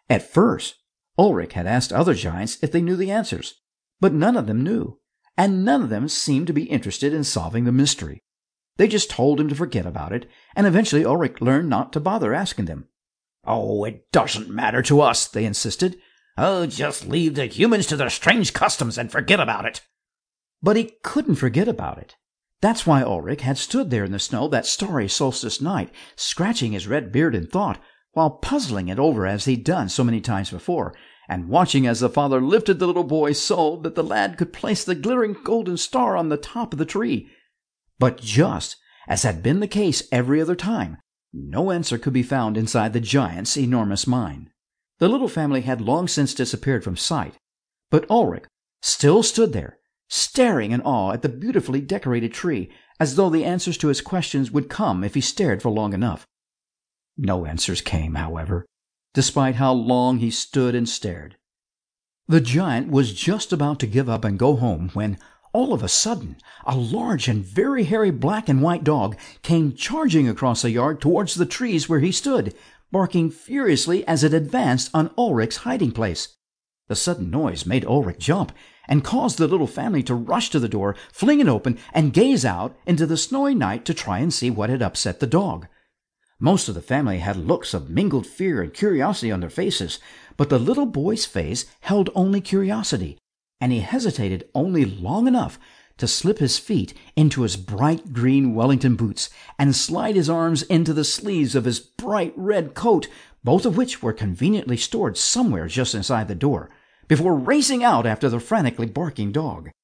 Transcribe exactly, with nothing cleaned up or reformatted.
At first, Ulrich had asked other giants if they knew the answers, but none of them knew, and none of them seemed to be interested in solving the mystery. They just told him to forget about it, and eventually Ulrich learned not to bother asking them. "Oh, it doesn't matter to us," they insisted. "Oh, just leave the humans to their strange customs and forget about it." But he couldn't forget about it. That's why Ulrich had stood there in the snow that starry solstice night, scratching his red beard in thought, while puzzling it over as he'd done so many times before, and watching as the father lifted the little boy so that the lad could place the glittering golden star on the top of the tree. But just as had been the case every other time, no answer could be found inside the giant's enormous mind. The little family had long since disappeared from sight, but Ulrich still stood there, staring in awe at the beautifully decorated tree, as though the answers to his questions would come if he stared for long enough. No answers came, however, despite how long he stood and stared. The giant was just about to give up and go home when, all of a sudden, a large and very hairy black and white dog came charging across the yard towards the trees where he stood, barking furiously as it advanced on Ulrich's hiding place. The sudden noise made Ulrich jump, and caused the little family to rush to the door, fling it open, and gaze out into the snowy night to try and see what had upset the dog. Most of the family had looks of mingled fear and curiosity on their faces, but the little boy's face held only curiosity, and he hesitated only long enough to slip his feet into his bright green Wellington boots and slide his arms into the sleeves of his bright red coat, both of which were conveniently stored somewhere just inside the door, before racing out after the frantically barking dog.